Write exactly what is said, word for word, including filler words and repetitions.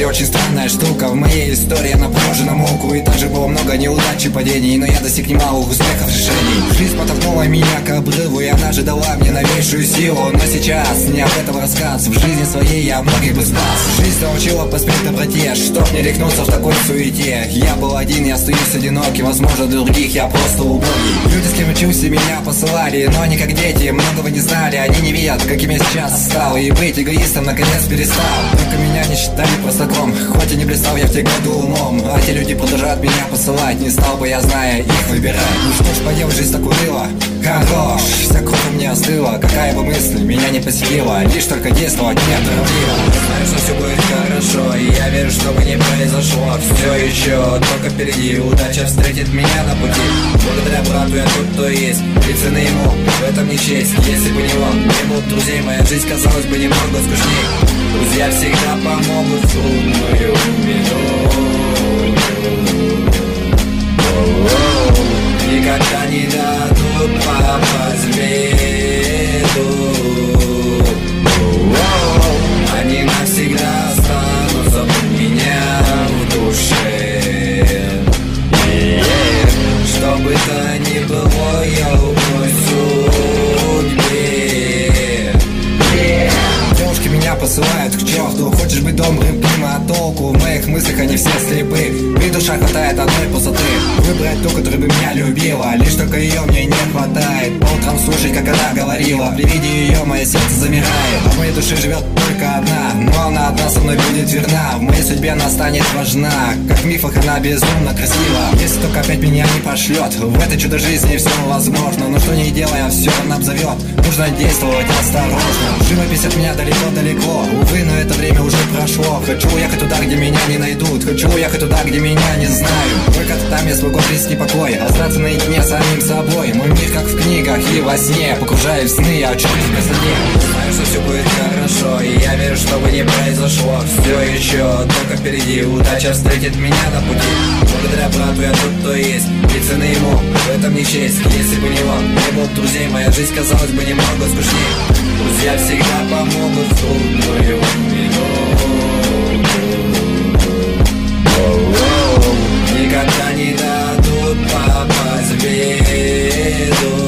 очень странная штука. В моей истории она похожа на муку. И также было много неудач и падений, но я достиг немалых успехов решений. Жизнь подтолкнула меня к обрыву, и она же дала мне новейшую силу. Но сейчас не об этом рассказ. В жизни своей я многих бы спас. Жизнь научила поспеть доброте, чтоб не рехнуться в такой суете. Я был один, я остаюсь одинокий. Возможно, других я просто убогий. Люди, с кем учился, меня посылали, но они как дети, многого не знали. Они не видят, каким я сейчас стал, и быть эгоистом наконец перестал. Только меня не считали простаком, хоть и не блистал я в те годы умом. А те люди продолжают меня посылать, не стал бы я, зная их, выбирать. Ну что ж, поделать, жизнь так уныла. Хорош, вся кровь у меня остыла. Какая бы мысль меня не посетила, лишь только действовать не торопливо. Знаю, что все будет хорошо, и я верю, что бы не произошло. Все еще только впереди, удача встретит меня на пути. Благодаря брату я тут, кто есть, и цены ему в этом не честь. Если бы не он, не было друзей, моя жизнь казалась бы немного скучней. Друзья всегда помогут в трудную минуту. Никогда не дадут попасть в беду. Они навсегда останутся у меня в душе. Что бы то ни было, я укрой судьбе. Девушки меня посылают к черту. Хочешь быть добрым, мимо толку. В моих мыслях они все слепы. Ведь душа хватает одной пустоты. Выбрать ту, которая бы меня любила. Лишь только ее мне не хватает. По утрам слушать, как она говорила. При виде ее мое сердце замирает. А в моей душе живет только одна, но она одна со мной будет верна. В моей судьбе она станет важна. Как в мифах она безумно красива. Если только опять меня не пошлет, в этой чудо жизни все возможно. Но что не делая, все она обзовет. Нужно действовать осторожно. Живопись от меня далеко-далеко. Увы, но это время уже прошло. Хочу уехать туда, где меня не найдут. Хочу уехать туда, где меня не знают. Только там я смогу обрести покой, остаться наедине с самим собой. Мой мир как в книгах и во сне. Погружаюсь в сны, я очусь в красоте. Знаю, что все будет хорошо, и я верю, что бы не произошло. Все еще только впереди, удача встретит меня на пути. Благодаря брату я тут, кто есть, и цены ему в этом не честь. Если бы не он, не было друзей, моя жизнь казалась бы немного скучнее. Друзья всегда помогут в трудную минуту. Никогда не дадут попасть в беду.